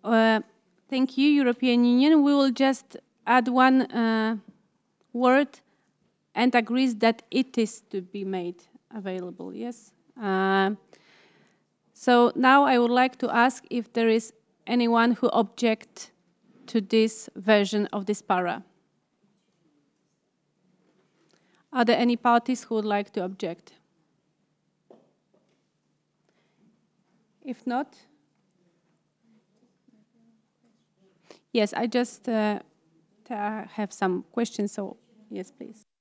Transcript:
Thank you, European Union. We will just add one word and agrees that it is to be made available, yes? So now I would like to ask if there is anyone who objects to this version of this para. Are there any parties who would like to object? If not, yes, I just have some questions, so yes, please.